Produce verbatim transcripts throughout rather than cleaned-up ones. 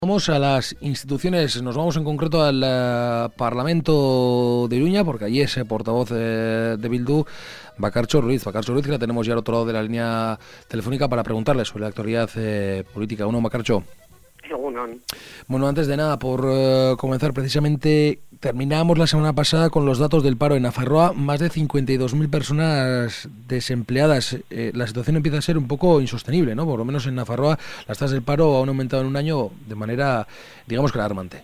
Vamos a las instituciones, nos vamos en concreto al uh, Parlamento de Iruña, porque allí es eh, portavoz eh, de Bildu, Bakartxo Ruiz. Bakartxo Ruiz, que la tenemos ya al otro lado de la línea telefónica para preguntarle sobre la actualidad eh, política. Uno, Bakartxo. Bueno, antes de nada, por uh, comenzar precisamente, terminamos la semana pasada con los datos del paro en Nafarroa, más de cincuenta y dos mil personas desempleadas. Eh, la situación empieza a ser un poco insostenible, ¿no? Por lo menos en Nafarroa las tasas del paro han aumentado en un año de manera, digamos que alarmante.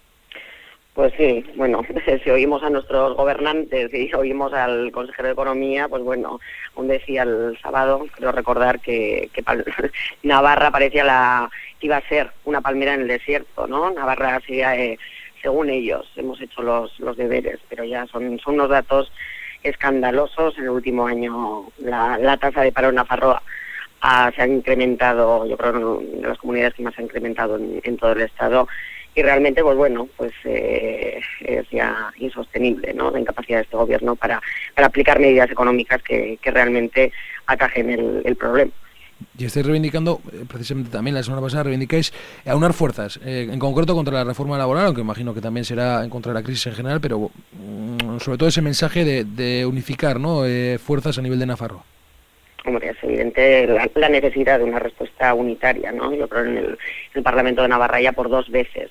Pues sí, bueno, si oímos a nuestros gobernantes, si oímos al consejero de Economía, pues bueno, aún decía el sábado, creo recordar que, que Navarra parecía la que iba a ser una palmera en el desierto, ¿no? Navarra sería, eh, según ellos, hemos hecho los, los deberes, pero ya son, son unos datos escandalosos. En el último año la, la tasa de paro en Nafarroa ah, se ha incrementado, yo creo, de las comunidades que más se ha incrementado en, en todo el Estado. Y realmente, pues bueno, pues eh, es ya insostenible, ¿no? La incapacidad de este gobierno para, para aplicar medidas económicas que, que realmente atajen el, el problema. Y estáis reivindicando, eh, precisamente también la semana pasada reivindicáis aunar fuerzas, eh, en concreto contra la reforma laboral, aunque imagino que también será en contra de la crisis en general, pero mm, sobre todo ese mensaje de, de unificar, ¿no? eh, fuerzas a nivel de Nafarroa. Hombre, es evidente la, la necesidad de una respuesta unitaria, ¿no? Yo creo en el, en el Parlamento de Navarra ya por dos veces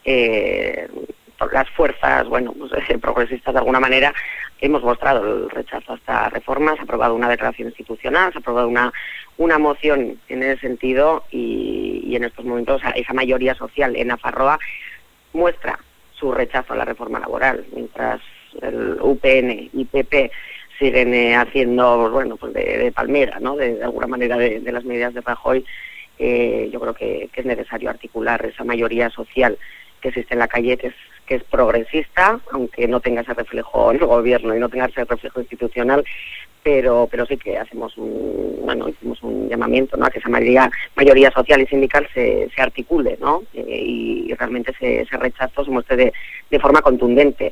eh, por las fuerzas, bueno, pues, eh, progresistas de alguna manera hemos mostrado el rechazo a esta reforma. Se ha aprobado una declaración institucional, se ha aprobado una una moción en ese sentido y, y en estos momentos esa mayoría social en Nafarroa muestra su rechazo a la reforma laboral, mientras el U P N y P P siguen eh, haciendo, bueno, pues de, de palmera, ¿no? De, de alguna manera de, de las medidas de Rajoy. Eh, yo creo que, que es necesario articular esa mayoría social que existe en la calle, que es que es progresista, aunque no tenga ese reflejo en el gobierno y no tenga ese reflejo institucional, pero pero sí que hacemos un, bueno, hicimos un llamamiento, ¿no? A que esa mayoría, mayoría social y sindical se, se articule, ¿no? Eh, y, y realmente ese, ese rechazo se muestre de, de forma contundente.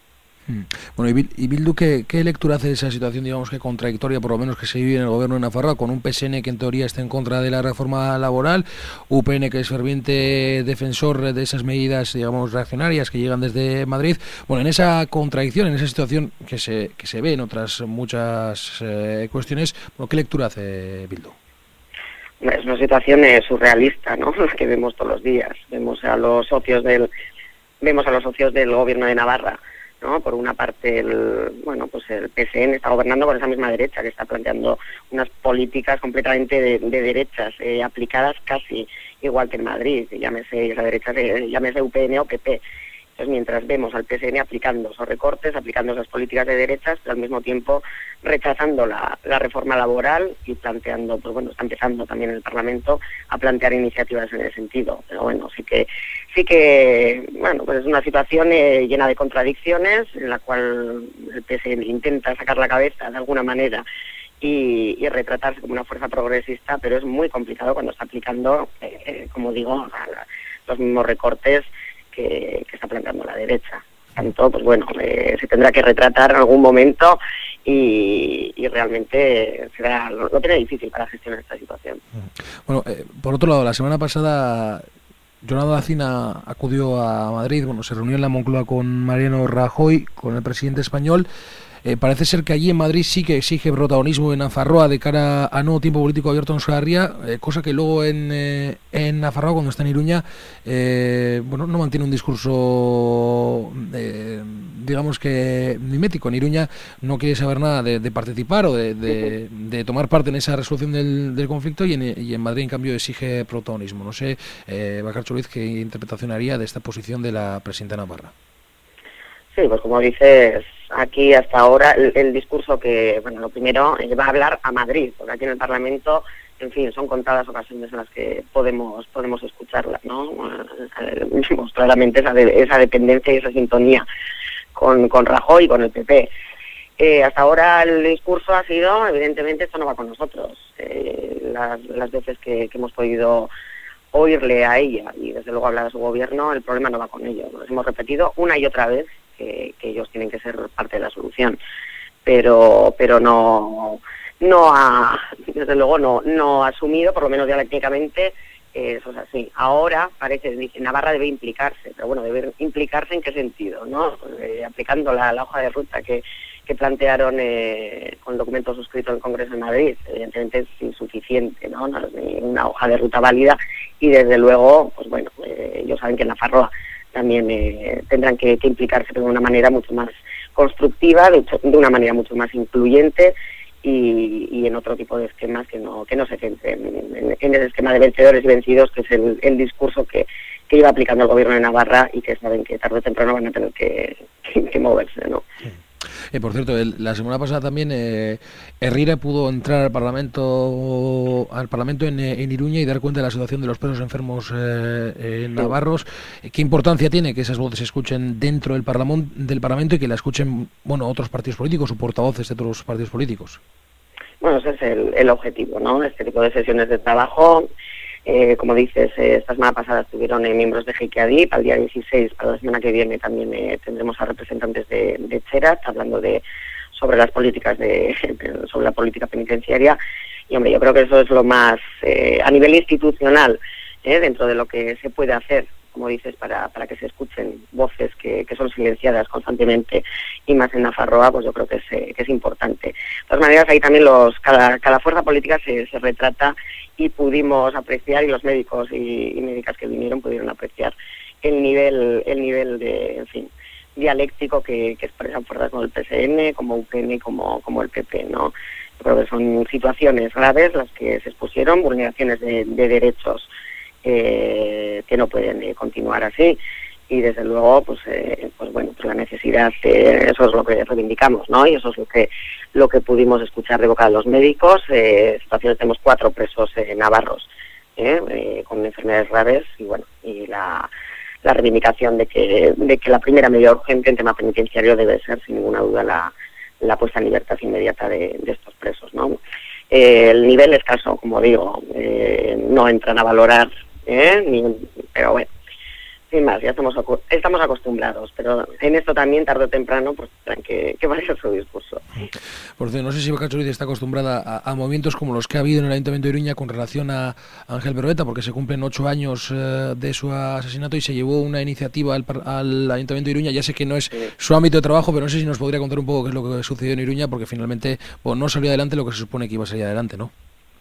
Bueno, y Bildu, ¿qué, ¿qué lectura hace de esa situación, digamos que contradictoria, por lo menos que se vive en el gobierno de Nafarroa, con un P S N que en teoría está en contra de la reforma laboral, U P N que es ferviente defensor de esas medidas, digamos, reaccionarias que llegan desde Madrid? Bueno, en esa contradicción, en esa situación que se que se ve en otras muchas eh, cuestiones, bueno, ¿qué lectura hace Bildu? Es una situación eh, surrealista, ¿no? La que vemos todos los días. Vemos a los socios del vemos a los socios del gobierno de Navarra, ¿no? Por una parte, el bueno, pues el P S N está gobernando con esa misma derecha, que está planteando unas políticas completamente de, de derechas, eh, aplicadas casi igual que en Madrid, llámese esa derecha, llámese U P N o P P. Entonces, mientras vemos al P S N aplicando esos recortes, aplicando esas políticas de derechas, pero al mismo tiempo rechazando la, la reforma laboral y planteando, pues bueno, está empezando también el Parlamento a plantear iniciativas en ese sentido. Pero bueno, sí que, sí que, bueno, pues es una situación eh, llena de contradicciones, en la cual el P S N intenta sacar la cabeza de alguna manera y, y retratarse como una fuerza progresista, pero es muy complicado cuando está aplicando, eh, como digo, los mismos recortes Que, que está planteando la derecha. Tanto, pues bueno, eh, se tendrá que retratar en algún momento y, y realmente será lo, lo tiene difícil para gestionar esta situación. Bueno, eh, por otro lado, la semana pasada Yolanda Dacina acudió a Madrid, bueno, se reunió en la Moncloa con Mariano Rajoy, con el presidente español. Eh, parece ser que allí en Madrid sí que exige protagonismo en Nafarroa de cara a nuevo tiempo político abierto en Euskal Herria, eh, cosa que luego en, eh, en Nafarroa, cuando está en Iruña, eh, bueno, no mantiene un discurso, eh, digamos que mimético. En Iruña no quiere saber nada de, de participar o de, de, de tomar parte en esa resolución del, del conflicto, y en, y en Madrid, en cambio, exige protagonismo. No sé, eh, Bakartxo Ruiz, ¿qué interpretación haría de esta posición de la presidenta Navarra? Sí, pues como dices, aquí hasta ahora el, el discurso que, bueno, lo primero eh, va a hablar a Madrid, porque aquí en el Parlamento, en fin, son contadas ocasiones en las que podemos podemos escucharla, ¿no? Vemos claramente esa, de, esa dependencia y esa sintonía con, con Rajoy y con el P P. Eh, hasta ahora el discurso ha sido, evidentemente, esto no va con nosotros. Eh, las, las veces que, que hemos podido oírle a ella y desde luego hablar a su gobierno, el problema no va con ellos. Nos hemos repetido una y otra vez que, que ellos tienen que ser parte de la solución, pero pero no no ha, desde luego no no ha asumido, por lo menos dialécticamente, eso es así. Ahora parece que Navarra debe implicarse, pero bueno, debe implicarse en qué sentido, ¿no? Eh, aplicando la, la hoja de ruta que, que plantearon eh, con el documento suscrito en el Congreso de Madrid. Evidentemente es insuficiente, ¿no? No es una hoja de ruta válida y desde luego, pues bueno, eh, ellos saben que en Nafarroa también eh, tendrán que, que implicarse de una manera mucho más constructiva, de, hecho, de una manera mucho más incluyente y, y en otro tipo de esquemas que no que no se centren en, en, en el esquema de vencedores y vencidos, que es el, el discurso que, que iba aplicando el gobierno de Navarra y que saben que tarde o temprano van a tener que, que, que moverse, ¿no? Sí. Eh, por cierto, el, la semana pasada también eh, Herrera pudo entrar al Parlamento al Parlamento en, en Iruña y dar cuenta de la situación de los presos enfermos eh, en navarros. ¿Qué importancia tiene que esas voces se escuchen dentro del, parlament, del Parlamento y que la escuchen, bueno, otros partidos políticos o portavoces de otros partidos políticos? Bueno, ese es el, el objetivo, ¿no? Este tipo de sesiones de trabajo. Eh, como dices, eh, esta semana pasada estuvieron eh, miembros de Heikiadi, para el día dieciséis, para la semana que viene también eh, tendremos a representantes de, de Cherat hablando de sobre las políticas de, de sobre la política penitenciaria y hombre, yo creo que eso es lo más eh, a nivel institucional, eh, dentro de lo que se puede hacer, como dices, para, para que se escuchen voces que, que son silenciadas constantemente y más en Nafarroa, pues yo creo que es, eh, que es importante. De todas maneras, ahí también los cada, cada fuerza política se, se retrata y pudimos apreciar, y los médicos y, y médicas que vinieron pudieron apreciar el nivel el nivel de, en fin, dialéctico que, que expresan fuerzas como el P S N, como U P N, como, como el P P, ¿no? Yo creo que son situaciones graves las que se expusieron, vulneraciones de, de derechos eh, que no pueden eh, continuar así. Y desde luego, pues, eh, pues bueno, pues la necesidad, eh, eso es lo que reivindicamos, ¿no? Y eso es lo que lo que pudimos escuchar de boca de los médicos. Eh, situaciones, tenemos cuatro presos eh, navarros eh, eh, con enfermedades graves y bueno, y la, la reivindicación de que de que la primera medida urgente en tema penitenciario debe ser, sin ninguna duda, la, la puesta en libertad inmediata de, de estos presos, ¿no? Eh, el nivel escaso, como digo, eh, no entran a valorar, eh, ni, pero bueno. Sin más, ya estamos estamos acostumbrados, pero en esto también, tarde o temprano, pues tendrán que, que variar su discurso. Por cierto, no sé si Bacardi está acostumbrada a, a movimientos como los que ha habido en el Ayuntamiento de Iruña con relación a Ángel Berroeta, porque se cumplen ocho años eh, de su asesinato y se llevó una iniciativa al, al Ayuntamiento de Iruña. Ya sé que no es sí. su ámbito de trabajo, pero no sé si nos podría contar un poco qué es lo que sucedió en Iruña, porque finalmente bueno, no salió adelante lo que se supone que iba a salir adelante, ¿no?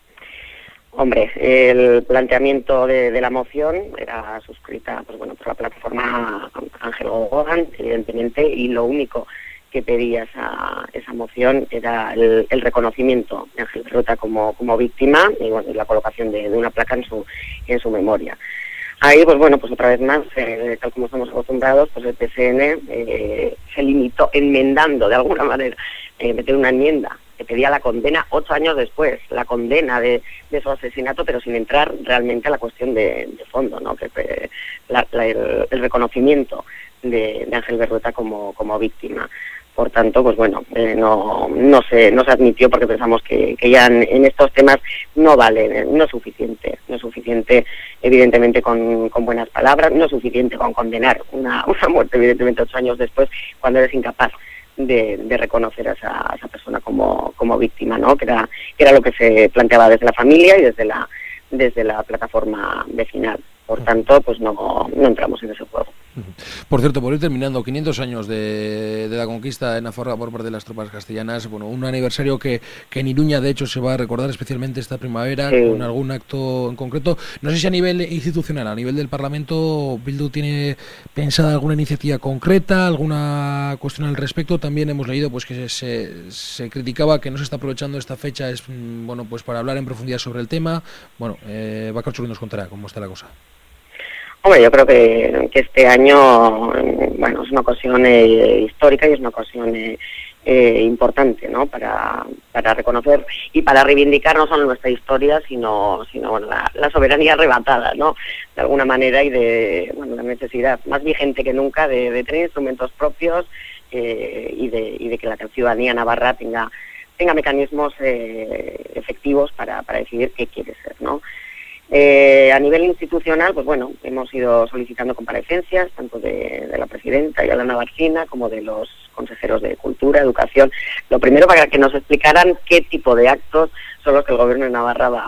Hombre, el planteamiento de, de la moción era suscrita, pues bueno, por la plataforma Ángel Gogoan, evidentemente, y lo único que pedía esa, esa moción era el, el reconocimiento de Ángel Berroeta como, como víctima y, bueno, y la colocación de, de una placa en su en su memoria. Ahí, pues bueno, pues otra vez más, eh, tal como estamos acostumbrados, pues el P S N eh, se limitó, enmendando de alguna manera, eh, meter una enmienda que pedía la condena ocho años después, la condena de, de su asesinato, pero sin entrar realmente a la cuestión de, de fondo, ¿no? Que eh, la, la, el, el reconocimiento de, de Ángel Berroeta como, como víctima. Por tanto, pues bueno, eh, no no se no se admitió porque pensamos que, que ya en, en estos temas no vale, no es suficiente, no es suficiente evidentemente con, con buenas palabras, no es suficiente con condenar una, una muerte evidentemente ocho años después cuando eres incapaz de, de reconocer a esa, a esa persona como, como víctima, ¿no? Que era, que era lo que se planteaba desde la familia y desde la desde la plataforma vecinal. Por tanto, pues no, no entramos en ese juego. Por cierto, por ir terminando, quinientos años de, de la conquista de Nafarroa por parte de las tropas castellanas, bueno, un aniversario que, que en Iruña de hecho se va a recordar especialmente esta primavera, sí. con algún acto en concreto. No sé si a nivel institucional, a nivel del Parlamento, Bildu tiene pensada alguna iniciativa concreta, alguna cuestión al respecto. También hemos leído pues que se, se criticaba que no se está aprovechando esta fecha es bueno pues para hablar en profundidad sobre el tema. Bueno, eh, Bacardi nos contará cómo está la cosa. Hombre, yo creo que, que este año, bueno, es una ocasión eh, histórica y es una ocasión eh, eh, importante, ¿no? Para, para reconocer y para reivindicar no solo nuestra historia, sino, sino bueno, la, la soberanía arrebatada, ¿no? De alguna manera y de, bueno, la necesidad más vigente que nunca de, de tener instrumentos propios eh, y de y de que la ciudadanía navarra tenga tenga mecanismos eh, efectivos para, para decidir qué quiere ser, ¿no? Eh, a nivel institucional, pues bueno, hemos ido solicitando comparecencias, tanto de, de la presidenta Yolanda Barcina como de los consejeros de Cultura, Educación. Lo primero para que nos explicaran qué tipo de actos son los que el Gobierno de Navarra va,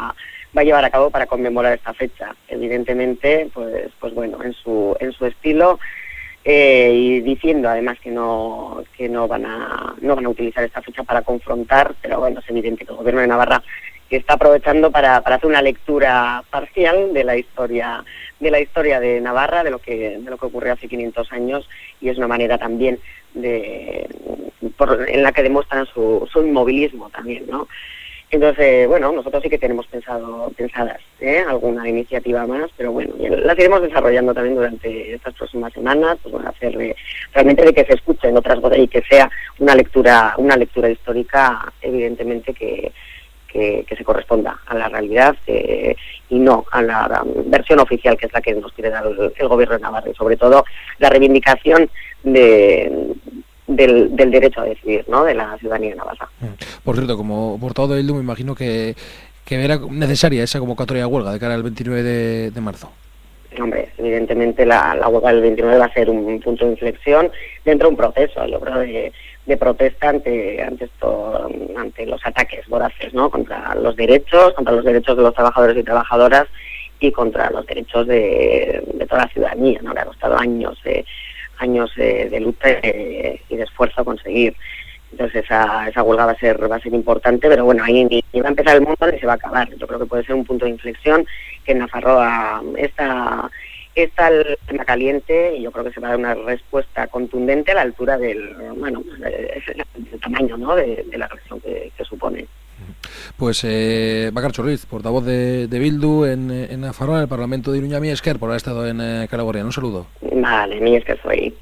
va a llevar a cabo para conmemorar esta fecha. Evidentemente, pues, pues bueno, en su, en su estilo, eh, y diciendo además que no, que no van a, no van a utilizar esta fecha para confrontar, pero bueno, es evidente que el Gobierno de Navarra que está aprovechando para, para hacer una lectura parcial de la historia de la historia de Navarra, de lo que de lo que ocurrió hace quinientos años, y es una manera también de por, en la que demuestran su, su inmovilismo también, ¿no? Entonces, bueno, nosotros sí que tenemos pensado pensadas ¿eh? alguna iniciativa más, pero bueno, las iremos desarrollando también durante estas próximas semanas, pues bueno, hacer de, realmente de que se escuchen otras voces y que sea una lectura una lectura histórica, evidentemente que Que, que se corresponda a la realidad eh, y no a la, a la versión oficial, que es la que nos quiere dar el, el Gobierno de Navarra, y sobre todo la reivindicación de, del, del derecho a decidir, ¿no?, de la ciudadanía de Navarra. Por cierto, como portavoz de Bildu, me imagino que, que era necesaria esa convocatoria de huelga de cara al veintinueve de, de marzo. Hombre, evidentemente la, la huelga del veintinueve va a ser un punto de inflexión dentro de un proceso, yo creo, de, de protesta ante ante esto, ante los ataques voraces, ¿no?, contra los derechos, contra los derechos de los trabajadores y trabajadoras y contra los derechos de, de toda la ciudadanía, ¿no?, que ha costado años, eh, años eh, de lucha eh, y de esfuerzo conseguir. Entonces esa, esa huelga va a ser va a ser importante, pero bueno, ahí ni, ni va a empezar el mundo ni se va a acabar. Yo creo que puede ser un punto de inflexión, que en Nafarroa está, está el tema caliente, y yo creo que se va a dar una respuesta contundente a la altura del, bueno, del tamaño, ¿no?, de, de la agresión que, que supone. Pues eh, Bakartxo Ruiz, portavoz de, de Bildu en, en Nafarroa, en el Parlamento de Iruña, mi esker por haber estado en eh, Karaguarrian. Un saludo. Vale, mi esker soy.